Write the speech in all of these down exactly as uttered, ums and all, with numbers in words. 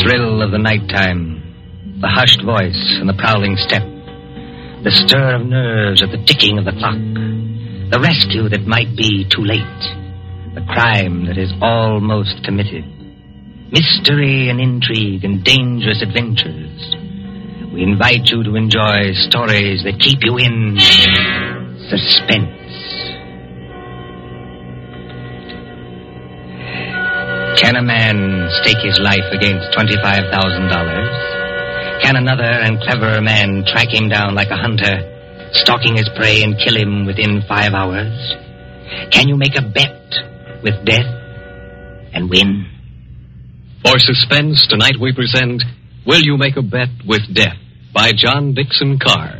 thrill of the nighttime, the hushed voice and the prowling step, the stir of nerves at the ticking of the clock, the rescue that might be too late, the crime that is almost committed, mystery and intrigue and dangerous adventures. We invite you to enjoy stories that keep you in suspense. Can a man stake his life against twenty-five thousand dollars? Can another and cleverer man track him down like a hunter, stalking his prey and kill him within five hours? Can you make a bet with death and win? For Suspense, tonight we present Will You Make a Bet with Death by John Dixon Carr.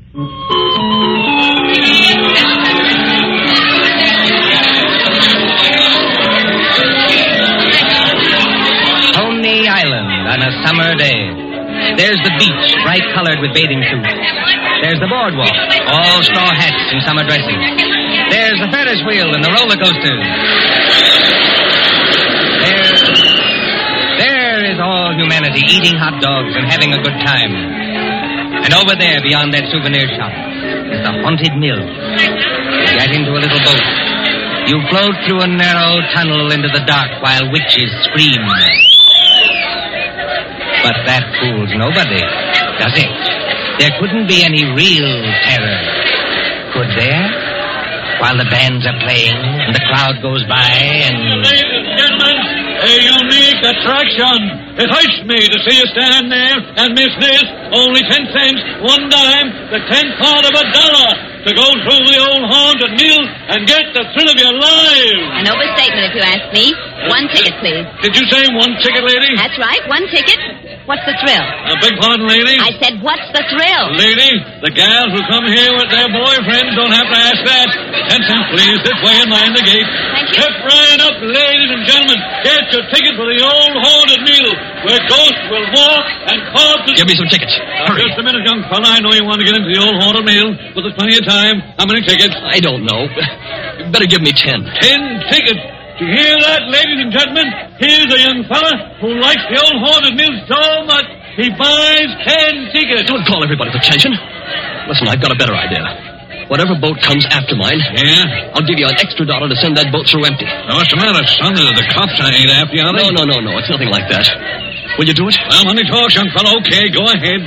Coney Island on a summer day. There's the beach, bright colored with bathing suits. There's the boardwalk, all straw hats and summer dresses. There's the Ferris wheel and the roller coasters. There, there is all humanity eating hot dogs and having a good time. And over there, beyond that souvenir shop, is the haunted mill. You get into a little boat. You float through a narrow tunnel into the dark while witches scream. But that fools nobody, does it? There couldn't be any real terror, could there? While the bands are playing and the crowd goes by and... Ladies and gentlemen, a unique attraction. It hurts me to see you stand there and miss this. Only ten cents, one dime, the tenth part of a dollar to go through the old haunted mill and get the thrill of your lives. An overstatement, if you ask me. One ticket, please. Did you say one ticket, lady? That's right, one ticket. What's the thrill? A big pardon, lady? I said, what's the thrill? Lady, the gals who come here with their boyfriends don't have to ask that. Ten cents, please. This way and mind the gate. Thank you. Step right up, ladies and gentlemen. Get your ticket for the old haunted mill, where ghosts will walk and corpses... Give me some tickets. Uh, Hurry. Just a minute, young fella. I know you want to get into the old haunted mill, but there's plenty of time. How many tickets? I don't know. You better give me ten. Ten tickets. Do you hear that, ladies and gentlemen? Here's a young fella who likes the old haunted mill so much he buys ten tickets. Don't call everybody's attention. Listen, I've got a better idea. Whatever boat comes after mine, Yeah? I'll give you an extra dollar to send that boat through empty. Now, what's the matter, son? The, the cops ain't after you, are they? No, no, no, no. It's nothing like that. Will you do it? Well, money talks, young fella. Okay, go ahead.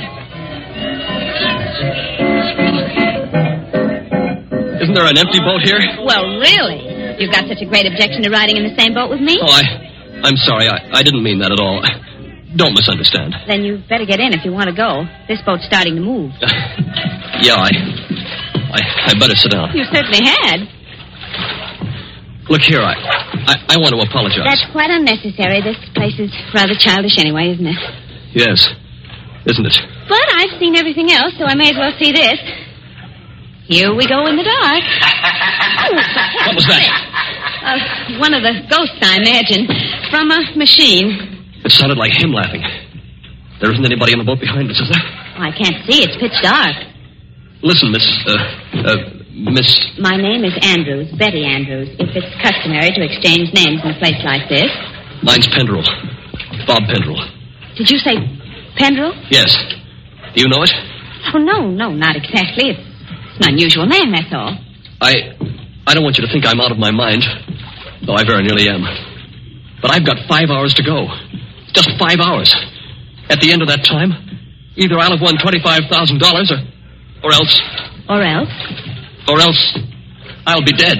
Isn't there an empty boat here? Well, really? You've got such a great objection to riding in the same boat with me? Oh, I... I'm sorry. I, I didn't mean that at all. Don't misunderstand. Then you'd better get in if you want to go. This boat's starting to move. Yeah, I... I, I better sit down. You certainly had. Look here, I, I, I want to apologize. That's quite unnecessary. This place is rather childish anyway, isn't it? Yes, isn't it? But I've seen everything else, so I may as well see this. Here we go in the dark. What was that? Uh, one of the ghosts, I imagine, from a machine. It sounded like him laughing. There isn't anybody in the boat behind us, is there? Oh, I can't see. It's pitch dark. Listen, Miss, uh, uh, Miss... My name is Andrews, Betty Andrews. If it's customary to exchange names in a place like this. Mine's Pendrell. Bob Pendrell. Did you say Pendrell? Yes. Do you know it? Oh, no, no, not exactly. It's, it's an unusual name, that's all. I... I don't want you to think I'm out of my mind, though I very nearly am. But I've got five hours to go. Just five hours. At the end of that time, either I'll have won twenty-five thousand dollars or... Or else... Or else? Or else I'll be dead.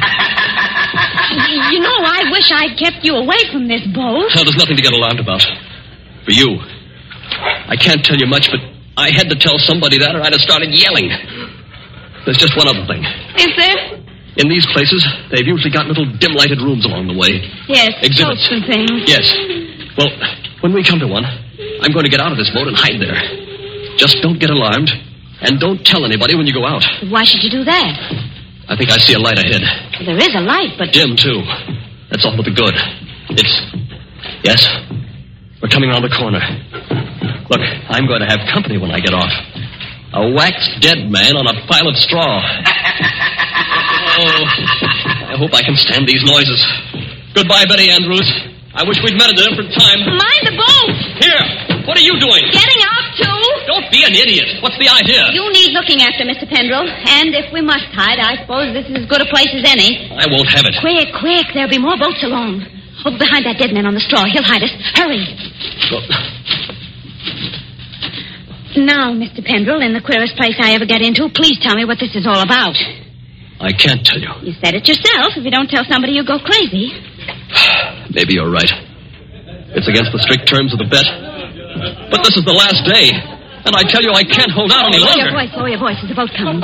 You know, I wish I'd kept you away from this boat. Well, there's nothing to get alarmed about. For you. I can't tell you much, but I had to tell somebody that or I'd have started yelling. There's just one other thing. Is there? In these places, they've usually got little dim-lighted rooms along the way. Yes, Exhibits. boats and things. Yes. Well, when we come to one, I'm going to get out of this boat and hide there. Just don't get alarmed. And don't tell anybody when you go out. Why should you do that? I think I see a light ahead. There is a light, but... Dim, too. That's all for the good. It's... Yes? We're coming around the corner. Look, I'm going to have company when I get off. A waxed dead man on a pile of straw. Oh, I hope I can stand these noises. Goodbye, Betty Andrews. I wish we'd met at a different time. Mind the boat! Here! What are you doing? Getting off, too? Don't be an idiot. What's the idea? You need looking after, Mister Pendrell. And if we must hide, I suppose this is as good a place as any. I won't have it. Quick, quick. There'll be more boats along. Over behind that dead man on the straw. He'll hide us. Hurry. Well, Now, Mister Pendrell, in the queerest place I ever get into, please tell me what this is all about. I can't tell you. You said it yourself. If you don't tell somebody, you'll go crazy. Maybe you're right. It's against the strict terms of the bet. But this is the last day. And I tell you, I can't hold out any Lower longer. your voice, lower your voice. There's a boat coming.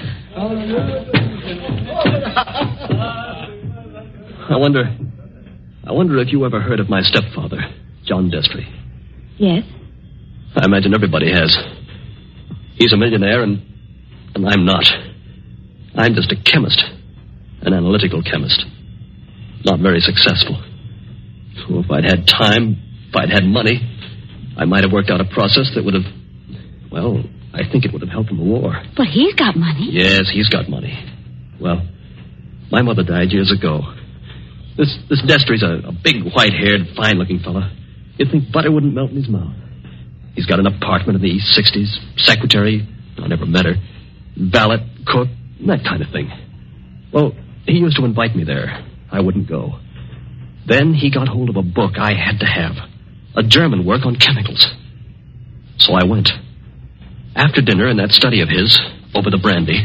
I wonder... I wonder if you ever heard of my stepfather, John Destry. Yes? I imagine everybody has. He's a millionaire, and, and I'm not. I'm just a chemist, an analytical chemist. Not very successful. So if I'd had time, if I'd had money, I might have worked out a process that would have, well, I think it would have helped in the war. But he's got money. Yes, he's got money. Well, my mother died years ago. This this Destry's a, a big, white-haired, fine-looking fella. You'd think butter wouldn't melt in his mouth. He's got an apartment in the East Sixties, secretary, I never met her, valet, cook, that kind of thing. Well, he used to invite me there. I wouldn't go. Then he got hold of a book I had to have, a German work on chemicals. So I went. After dinner in that study of his, over the brandy.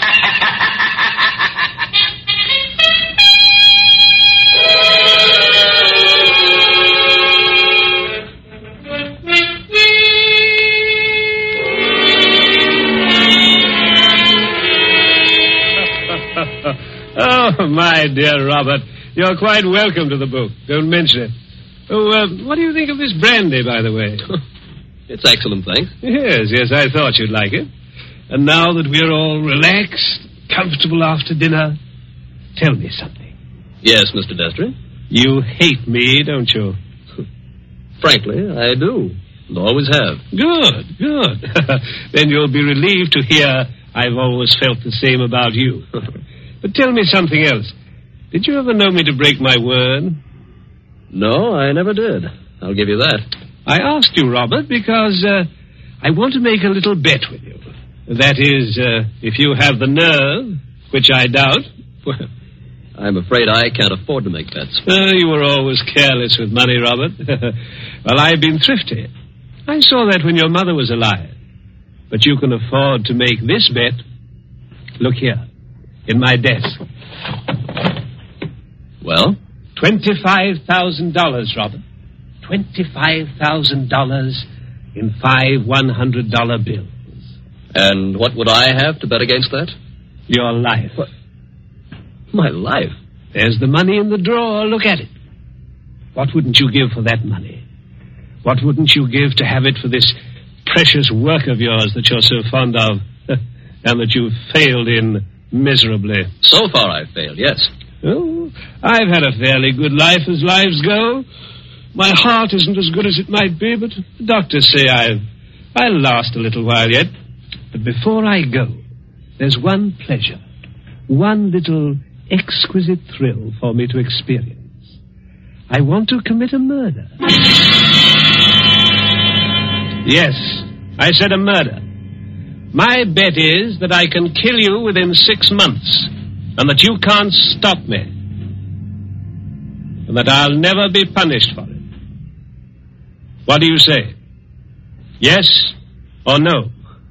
Oh, my dear Robert, you're quite welcome to the book. Don't mention it. Oh, uh, what do you think of this brandy, by the way? It's excellent, thanks. Yes, yes, I thought you'd like it. And now that we're all relaxed, comfortable after dinner, tell me something. Yes, Mister Destry? You hate me, don't you? Frankly, I do. And always have. Good, good. Then you'll be relieved to hear I've always felt the same about you. But tell me something else. Did you ever know me to break my word? No, I never did. I'll give you that. I asked you, Robert, because uh, I want to make a little bet with you. That is, uh, if you have the nerve, which I doubt. Well, I'm afraid I can't afford to make bets. Uh, you were always careless with money, Robert. Well, I've been thrifty. I saw that when your mother was alive. But you can afford to make this bet. Look here, in my desk. Well? Twenty-five thousand dollars, Robert. Twenty-five thousand dollars in five one hundred dollar bills. And what would I have to bet against that? Your life. What? My life? There's the money in the drawer. Look at it. What wouldn't you give for that money? What wouldn't you give to have it for this precious work of yours that you're so fond of and that you've failed in miserably? So far I've failed, yes. Oh, I've had a fairly good life as lives go. My heart isn't as good as it might be, but the doctors say I've, I'll last a little while yet. But before I go, there's one pleasure, one little exquisite thrill for me to experience. I want to commit a murder. Yes, I said a murder. My bet is that I can kill you within six months, and that you can't stop me, and that I'll never be punished for it. What do you say? Yes or no?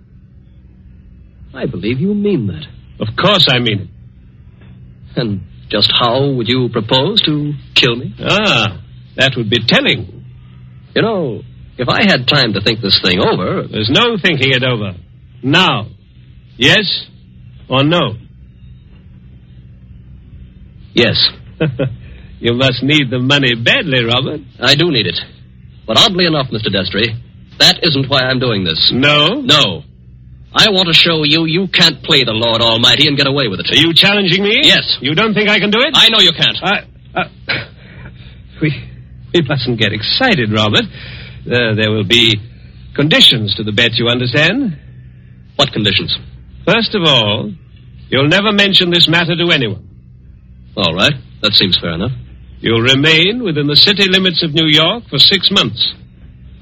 I believe you mean that. Of course I mean it. And just how would you propose to kill me? Ah, that would be telling. You know, if I had time to think this thing over... There's no thinking it over. Now. Yes or no? Yes. You must need the money badly, Robert. I do need it. But oddly enough, Mister Destry, that isn't why I'm doing this. No? No. I want to show you you can't play the Lord Almighty and get away with it. Are you challenging me? Yes. You don't think I can do it? I know you can't. I, uh, we, we mustn't get excited, Robert. Uh, there will be conditions to the bet, you understand? What conditions? First of all, you'll never mention this matter to anyone. All right. That seems fair enough. You'll remain within the city limits of New York for six months.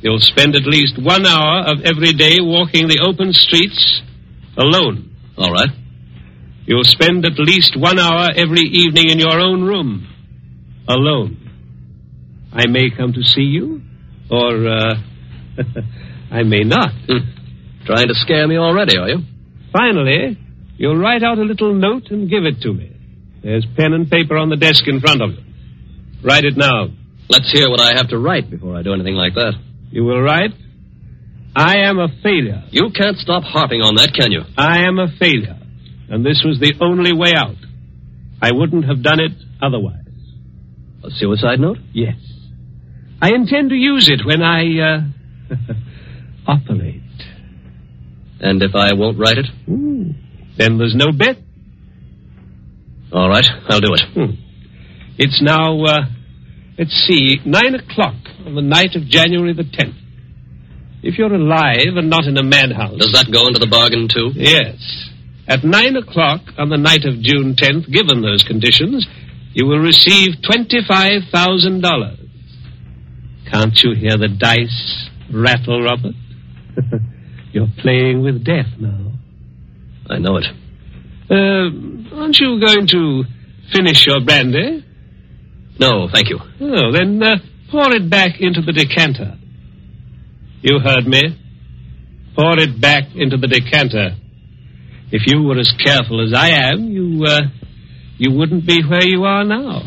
You'll spend at least one hour of every day walking the open streets alone. All right. You'll spend at least one hour every evening in your own room alone. I may come to see you, or uh, I may not. Hmm. Trying to scare me already, are you? Finally, you'll write out a little note and give it to me. There's pen and paper on the desk in front of you. Write it now. Let's hear what I have to write before I do anything like that. You will write, I am a failure. You can't stop harping on that, can you? I am a failure, and this was the only way out. I wouldn't have done it otherwise. A suicide note? Yes. I intend to use it when I, uh, operate. And if I won't write it? Ooh, then there's no bet. All right, I'll do it. Hmm. It's now, uh, let's see, nine o'clock on the night of January the tenth. If you're alive and not in a madhouse... Does that go into the bargain, too? Yes. At nine o'clock on the night of June tenth, given those conditions, you will receive twenty-five thousand dollars. Can't you hear the dice rattle, Robert? You're playing with death now. I know it. Uh, aren't you going to finish your brandy? No, thank you. Oh, then uh, pour it back into the decanter. You heard me. Pour it back into the decanter. If you were as careful as I am, you, uh, you wouldn't be where you are now.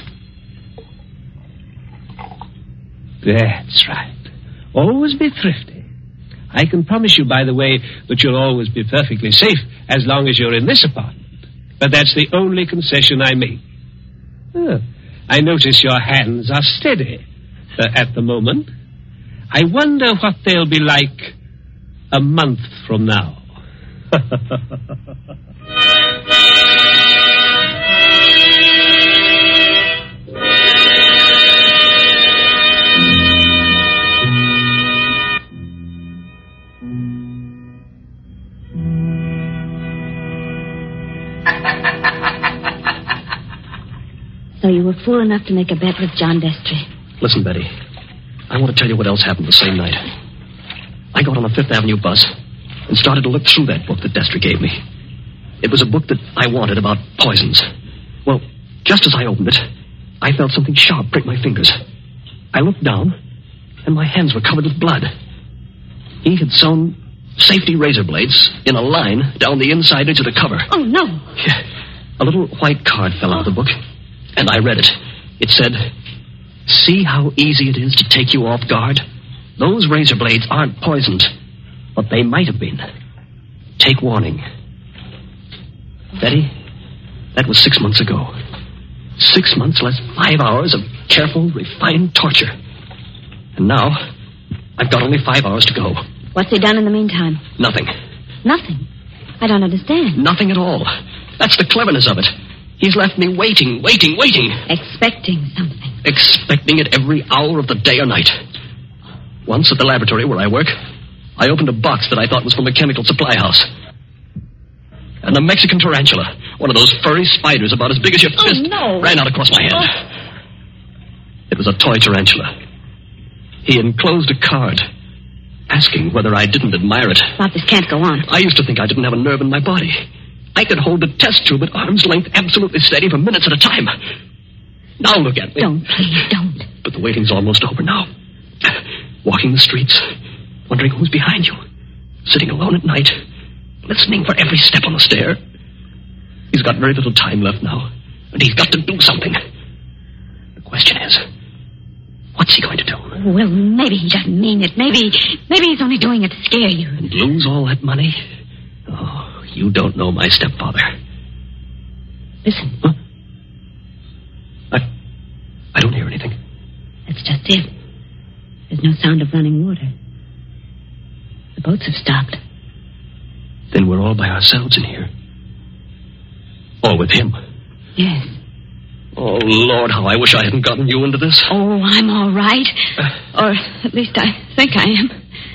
That's right. Always be thrifty. I can promise you, by the way, that you'll always be perfectly safe as long as you're in this apartment. But that's the only concession I make. Oh, I notice your hands are steady uh, at the moment. I wonder what they'll be like a month from now. So you were fool enough to make a bet with John Destry. Listen, Betty. I want to tell you what else happened the same night. I got on a Fifth Avenue bus and started to look through that book that Destry gave me. It was a book that I wanted about poisons. Well, just as I opened it, I felt something sharp prick my fingers. I looked down, and my hands were covered with blood. He had sewn safety razor blades in a line down the inside edge of the cover. Oh, no. Yeah. A little white card fell out of the book, and I read it. It said, "See how easy it is to take you off guard? Those razor blades aren't poisoned, but they might have been. Take warning." Betty, that was six months ago. Six months less five hours of careful, refined torture. And now, I've got only five hours to go. What's he done in the meantime? Nothing. Nothing? I don't understand. Nothing at all. That's the cleverness of it. He's left me waiting, waiting, waiting. Expecting something. Expecting it every hour of the day or night. Once at the laboratory where I work, I opened a box that I thought was from a chemical supply house. And the Mexican tarantula, one of those furry spiders about as big as your Oh, fist, no. ran out across my hand. Oh. It was a toy tarantula. He enclosed a card asking whether I didn't admire it. Bob, this can't go on. I used to think I didn't have a nerve in my body. I could hold the test tube at arm's length absolutely steady for minutes at a time. Now look at me. Don't, please, don't. But the waiting's almost over now. Walking the streets, wondering who's behind you. Sitting alone at night, listening for every step on the stair. He's got very little time left now, and he's got to do something. The question is, what's he going to do? Well, maybe he doesn't mean it. Maybe, maybe he's only doing it to scare you. And lose all that money? Oh, you don't know my stepfather. Listen. Huh? I, I don't hear anything. That's just it. There's no sound of running water. The boats have stopped. Then we're all by ourselves in here. Or with him. Yes. Oh, Lord, how I wish I hadn't gotten you into this. Oh, I'm all right. Or at least I think I am.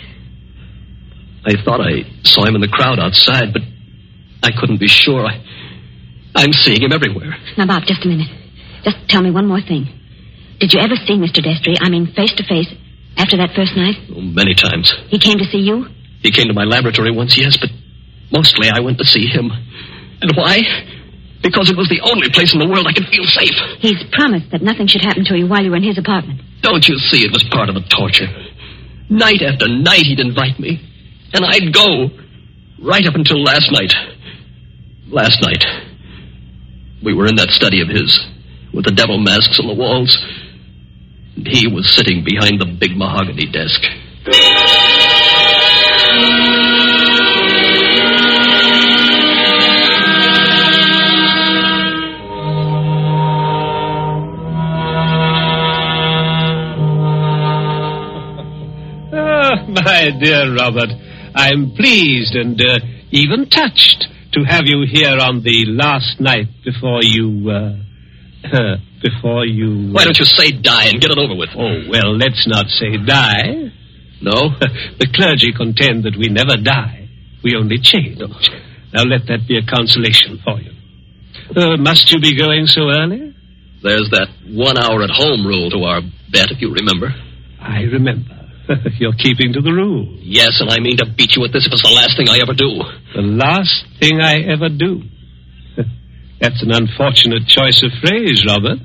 I thought I saw him in the crowd outside, but I couldn't be sure. I, I'm seeing him everywhere. Now, Bob, just a minute. Just tell me one more thing. Did you ever see Mister Destry, I mean face to face, After that first night? Oh, many times. He came to see you? He came to my laboratory once, yes, but mostly I went to see him. And why? Because it was the only place in the world I could feel safe. He's promised that nothing should happen to you while you were in his apartment. Don't you see it was part of the torture? Night after night he'd invite me, and I'd go, right up until last night. Last night, we were in that study of his, with the devil masks on the walls, and he was sitting behind the big mahogany desk. My dear Robert, I'm pleased and uh, even touched to have you here on the last night before you, uh, uh, before you... Uh... Why don't you say die and get it over with? Oh, well, let's not say die. No, the clergy contend that we never die. We only change. Now let that be a consolation for you. Uh, must you be going so early? There's that one hour at home rule to our bet, if you remember. I remember. You're keeping to the rule. Yes, and I mean to beat you at this if it's the last thing I ever do. The last thing I ever do? That's an unfortunate choice of phrase, Robert.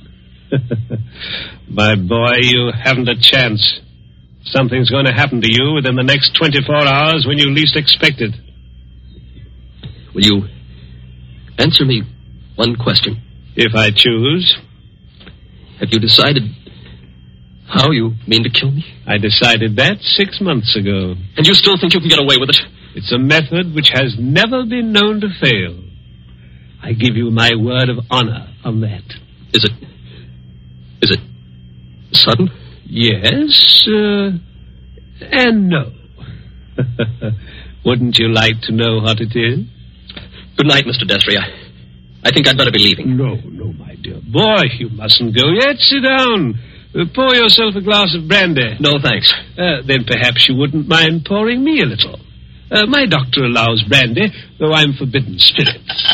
My boy, you haven't a chance. Something's going to happen to you within the next twenty-four hours when you least expect it. Will you answer me one question? If I choose. Have you decided how you mean to kill me? I decided that six months ago. And you still think you can get away with it? It's a method which has never been known to fail. I give you my word of honor on that. Is it... Is it sudden? Yes, uh, and no. Wouldn't you like to know what it is? Good night, Mister Destry. I, I think I'd better be leaving. No, no, my dear boy, you mustn't go yet. Sit down. Uh, pour yourself a glass of brandy. No, thanks. Uh, then perhaps you wouldn't mind pouring me a little. Uh, my doctor allows brandy, though I'm forbidden spirits.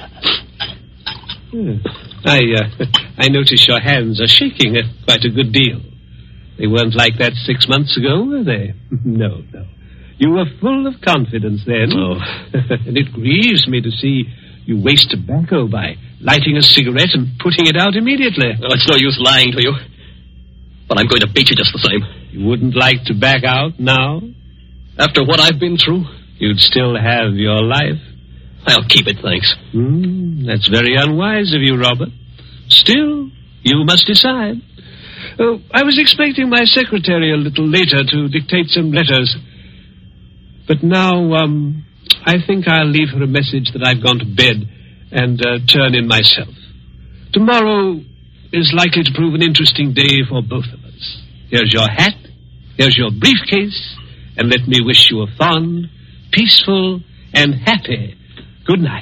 uh, I, uh, I notice your hands are shaking uh, quite a good deal. They weren't like that six months ago, were they? No, no. You were full of confidence then. Oh. And it grieves me to see you waste tobacco by lighting a cigarette and putting it out immediately. Well, it's no use lying to you. But I'm going to beat you just the same. You wouldn't like to back out now? After what I've been through? You'd still have your life. I'll keep it, thanks. Mm, that's very unwise of you, Robert. Still, you must decide. Oh, I was expecting my secretary a little later to dictate some letters. But now, um, I think I'll leave her a message that I've gone to bed and uh, turn in myself. Tomorrow is likely to prove an interesting day for both of us. Here's your hat, here's your briefcase, and let me wish you a fond, peaceful, and happy good night.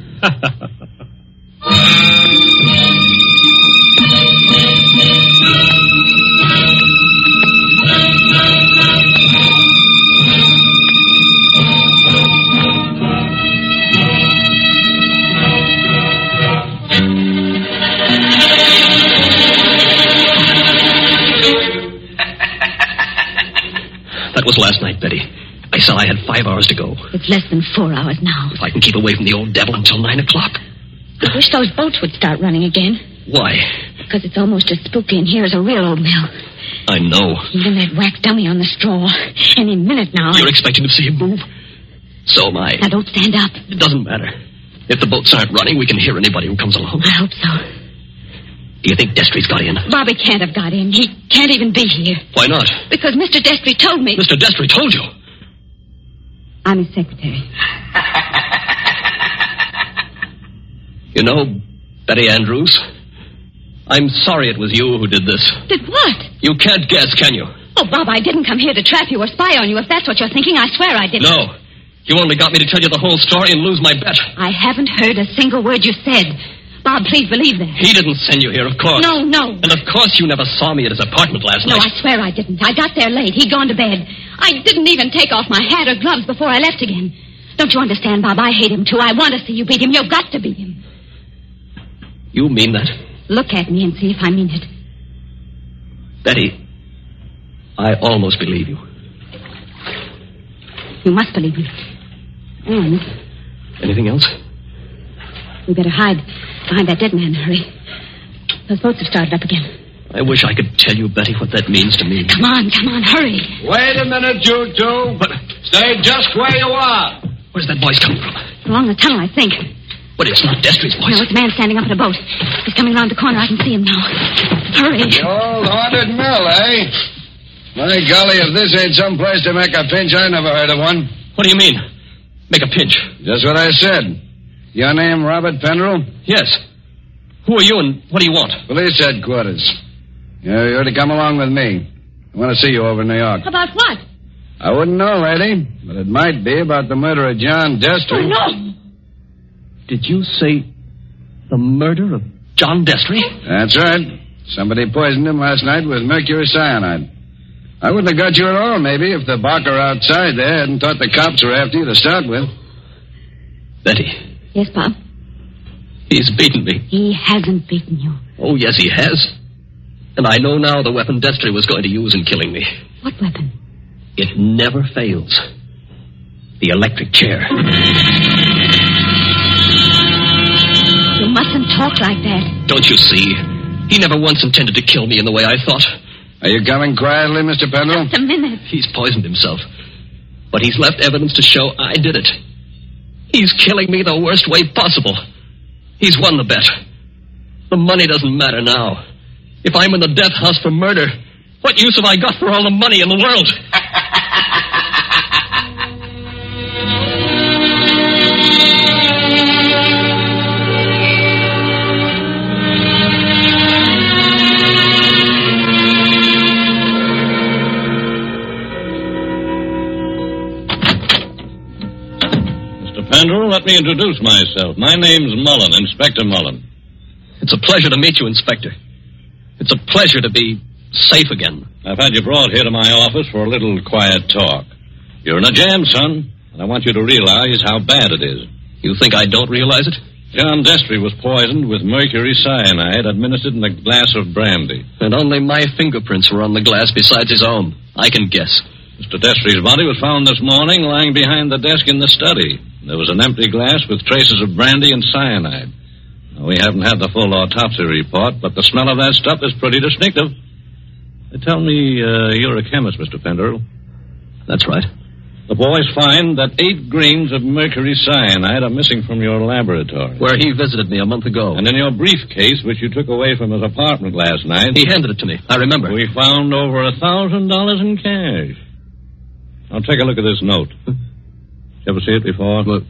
That was last night, Betty. I said I had five hours to go. It's less than four hours now. If I can keep away from the old devil until nine o'clock. I wish those boats would start running again. Why? Because it's almost as spooky in here as a real old mill. I know. Even that wax dummy on the straw. Any minute now. You're I... expecting to see him move? So am I. Now don't stand up. It doesn't matter. If the boats aren't running, we can hear anybody who comes along. I hope so. Do you think Destry's got in? Bobby can't have got in. He can't even be here. Why not? Because Mister Destry told me... Mister Destry told you? I'm his secretary. You know, Betty Andrews, I'm sorry it was you who did this. Did what? You can't guess, can you? Oh, Bob, I didn't come here to trap you or spy on you. If that's what you're thinking, I swear I didn't. No. You only got me to tell you the whole story and lose my bet. I haven't heard a single word you said. Bob, please believe that. He didn't send you here, of course. No, no. And of course you never saw me at his apartment last No, night. I swear I didn't. I got there late. He'd gone to bed. I didn't even take off my hat or gloves before I left again. Don't you understand, Bob? I hate him, too. I want to see you beat him. You've got to beat him. You mean that? Look at me and see if I mean it. Betty, I almost believe you. You must believe me. And Anything else? we better hide behind that dead man. Hurry. Those boats have started up again. I wish I could tell you, Betty, what that means to me. Come on, come on, hurry. Wait a minute, you two. But Stay just where you are. where's that voice coming from? Along the tunnel, I think. But it's not Destry's voice. No, it's a man standing up in a boat. He's coming around the corner. I can see him now. Hurry. The old haunted mill, eh? My golly, if this ain't some place to make a pinch, I never heard of one. What do you mean? Make a pinch? Just what I said. Your name, Robert Penderell? Yes. Who are you and what do you want? Police headquarters. Yeah, you're to come along with me. I want to see you over in New York. About what? I wouldn't know, lady, but it might be about the murder of John Destry. Oh, no. Did you say the murder of John Destry? That's right. Somebody poisoned him last night with mercury cyanide. I wouldn't have got you at all, maybe, if the barker outside there hadn't thought the cops were after you to start with. Betty, Yes, Bob. he's beaten me. He hasn't beaten you. Oh, yes, he has. And I know now the weapon Destry was going to use in killing me. What weapon? It never fails. The electric chair. You mustn't talk like that. Don't you see? He never once intended to kill me in the way I thought. Are you coming quietly, Mister Penderell? Just a minute. He's poisoned himself. But he's left evidence to show I did it. He's killing me the worst way possible. He's won the bet. The money doesn't matter now. If I'm in the death house for murder, what use have I got for all the money in the world? Penderell, let me introduce myself. My name's Mullen, Inspector Mullen. It's a pleasure to meet you, Inspector. It's a pleasure to be safe again. I've had you brought here to my office for a little quiet talk. You're in a jam, son, and I want you to realize how bad it is. You think I don't realize it? John Destry was poisoned with mercury cyanide administered in a glass of brandy. And only my fingerprints were on the glass besides his own. I can guess. Mister Destry's body was found this morning lying behind the desk in the study. There was an empty glass with traces of brandy and cyanide. Now, we haven't had the full autopsy report, but the smell of that stuff is pretty distinctive. They tell me uh, you're a chemist, Mister Penderell. That's right. The boys find that eight grains of mercury cyanide are missing from your laboratory. Where he visited me a month ago. And in your briefcase, which you took away from his apartment last night... He handed it to me. I remember. We found over a thousand dollars in cash. Now, take a look at this note. You ever see it before? Look.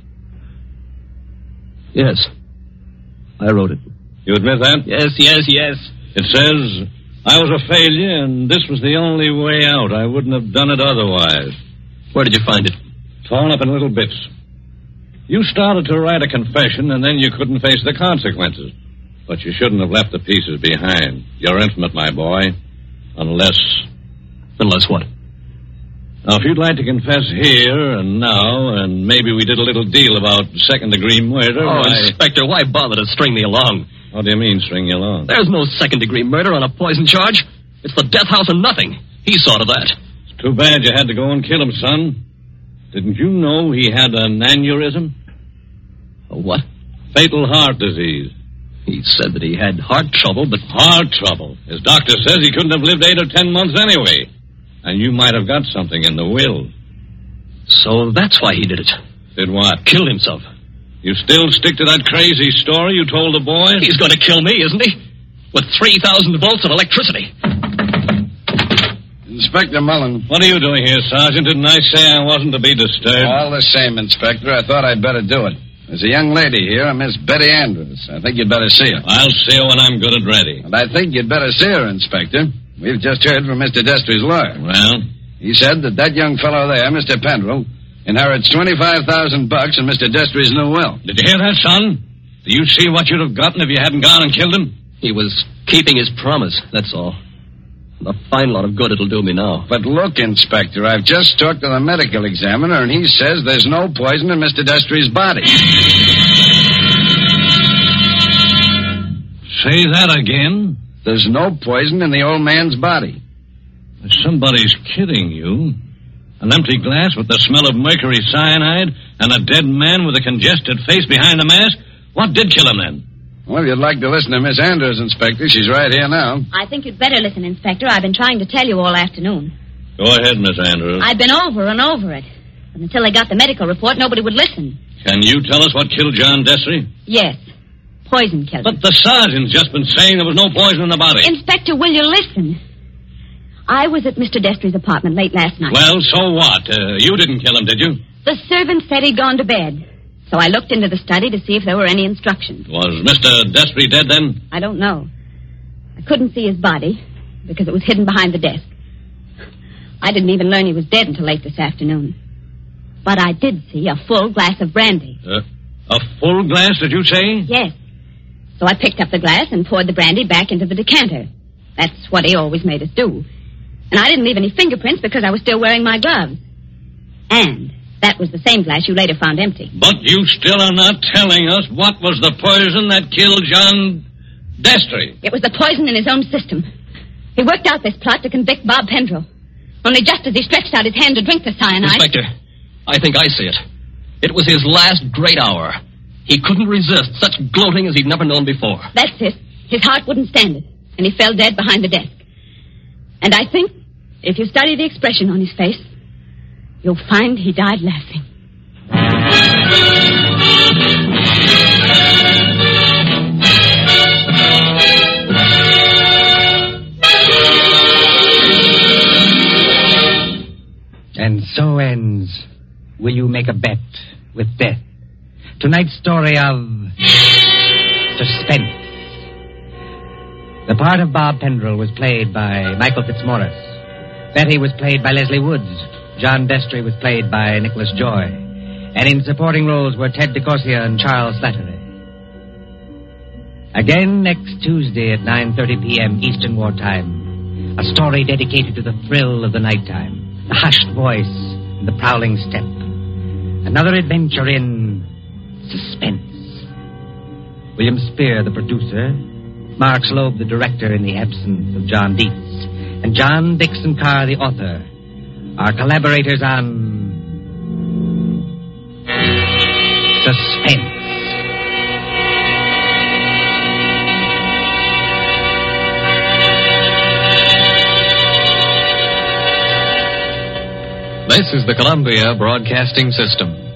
Yes. I wrote it. You admit that? Yes, yes, yes. It says, I was a failure, and this was the only way out. I wouldn't have done it otherwise. Where did you find it? Torn up in little bits. You started to write a confession, and then you couldn't face the consequences. But you shouldn't have left the pieces behind. You're intimate, my boy. Unless... Unless what? Now, if you'd like to confess here and now, and maybe we did a little deal about second-degree murder... Oh, I... Inspector, why bother to string me along? What do you mean, string you along? There's no second-degree murder on a poison charge. It's the death house and nothing. He saw to that. It's too bad you had to go and kill him, son. Didn't you know he had an aneurysm? A what? Fatal heart disease. He said that he had heart trouble, but... Heart trouble? His doctor says he couldn't have lived eight or ten months anyway. And you might have got something in the will. So that's why he did it. Did what? Killed himself. You still stick to that crazy story you told the boys? He's going to kill me, isn't he? With three thousand volts of electricity. Inspector Mullen. What are you doing here, Sergeant? Didn't I say I wasn't to be disturbed? All the same, Inspector, I thought I'd better do it. There's a young lady here, a Miss Betty Andrews. I think you'd better see her. I'll see her when I'm good and ready. And I think you'd better see her, Inspector. We've just heard from Mister Destry's lawyer. Well? He said that that young fellow there, Mister Penderell, inherits twenty-five thousand bucks in Mister Destry's new will. Did you hear that, son? Do you see what you'd have gotten if you hadn't gone and killed him? He was keeping his promise, that's all. A fine lot of good it'll do me now. But look, Inspector, I've just talked to the medical examiner, and he says there's no poison in Mister Destry's body. Say that again? There's no poison in the old man's body. Somebody's kidding you. An empty glass with the smell of mercury cyanide and a dead man with a congested face behind the mask? What did kill him then? Well, you'd like to listen to Miss Andrews, Inspector. She's right here now. I think you'd better listen, Inspector. I've been trying to tell you all afternoon. Go ahead, Miss Andrews. I've been over and over it. But until they got the medical report, nobody would listen. Can you tell us what killed John Destry? Yes. Poison killed him. But the sergeant's just been saying there was no poison in the body. Inspector, will you listen? I was at Mister Destry's apartment late last night. Well, so what? Uh, you didn't kill him, did you? The servant said he'd gone to bed. So I looked into the study to see if there were any instructions. Was Mister Destry dead then? I don't know. I couldn't see his body because it was hidden behind the desk. I didn't even learn he was dead until late this afternoon. But I did see a full glass of brandy. Uh, a full glass, did you say? Yes. So I picked up the glass and poured the brandy back into the decanter. That's what he always made us do. And I didn't leave any fingerprints because I was still wearing my gloves. And that was the same glass you later found empty. But you still are not telling us what was the poison that killed John Destry. It was the poison in his own system. He worked out this plot to convict Bob Pendrell. Only just as he stretched out his hand to drink the cyanide... Inspector, I think I see it. It was his last great hour. He couldn't resist such gloating as he'd never known before. That's it. His heart wouldn't stand it, and he fell dead behind the desk. And I think, if you study the expression on his face, you'll find he died laughing. And so ends Will You Make a Bet with Death? Tonight's story of suspense. The part of Bob Pendrell was played by Michael Fitzmaurice. Betty was played by Leslie Woods. John Destry was played by Nicholas Joy. And in supporting roles were Ted DeCorsia and Charles Slattery. Again next Tuesday at nine thirty p.m. Eastern Wartime. A story dedicated to the thrill of the nighttime, the hushed voice, and the prowling step. Another adventure in suspense. William Spear, the producer, Mark Slobe, the director in the absence of John Dietz, and John Dixon Carr, the author, are collaborators on Suspense. This is the Columbia Broadcasting System.